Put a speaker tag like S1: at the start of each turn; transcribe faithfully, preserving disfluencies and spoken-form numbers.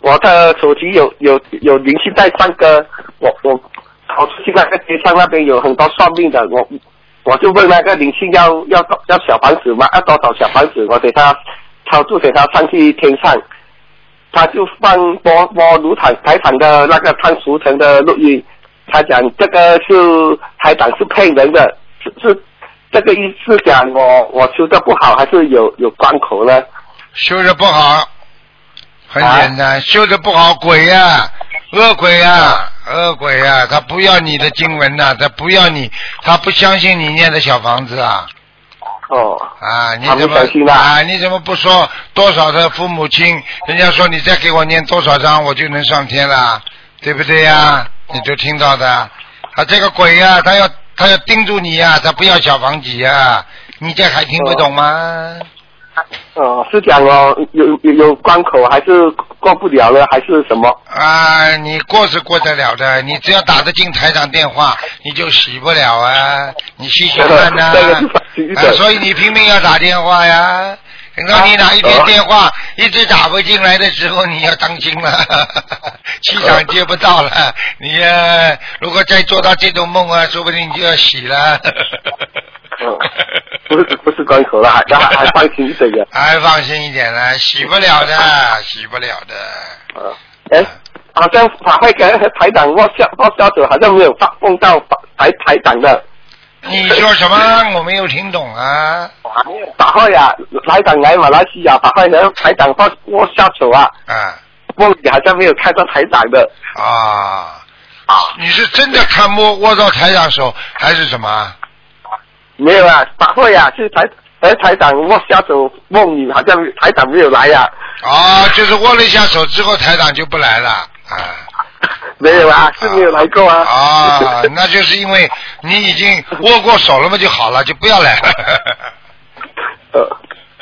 S1: 我的手机有有有灵性在上歌，我我跑出去那个街上那边有很多算命的，我我就问那个灵性要要要小房子吗？要多少小房子？我给他操作给他上去天上，他就放播播卢台台长的那个汤淑成的录音，他讲这个是台长是骗人的，是是这个意思讲我我修的不好，还是有有关口呢？
S2: 修的不好。很简单，啊、修的不好，鬼呀、啊，恶鬼呀、啊，恶鬼呀、啊，他不要你的经文呐、啊，他不要你，他不相信你念的小房子啊。
S1: 哦。
S2: 啊，你怎么啊？你怎么不说多少的父母亲？人家说你再给我念多少章，我就能上天了，对不对呀、啊？你都听到的。啊，这个鬼呀、啊，他要他要盯住你呀、啊，他不要小房子呀、啊，你这还听不懂吗？
S1: 哦，是讲哦，有有有关口还是过不了了，还是什么？
S2: 啊，你过是过得了的，你只要打得进台长电话，你就洗不了啊！你细细看呐、啊，啊，所以你拼命要打电话呀。等到你哪一天电话一直打不进来的时候，你要当心了，气场接不到了。你、啊、如果再做到这种梦啊，说不定你就要洗了。
S1: 哦，不是不是关口了，还还还放心一点的。
S2: 还放心一点了，洗不了的，洗不了的。
S1: 呃，哎，好像法会跟台长握下握下手，好像没有碰到台台长的。
S2: 你说什么？我没有听懂啊。
S1: 法会啊，台长来马来西亚法会，然后台长握握下手啊。
S2: 啊。
S1: 梦里好像没有看到台长的。
S2: 啊。啊。你是真的看摸握到台长手，还是什么？
S1: 没有啊，法会啊，是台哎台长握下手，梦里好像台长没有来呀、
S2: 啊。啊，就是握了一下手之后，台长就不来了啊。
S1: 没有啊，是没有来过啊。
S2: 啊，那就是因为你已经握过手了嘛，就好了，就不要来了。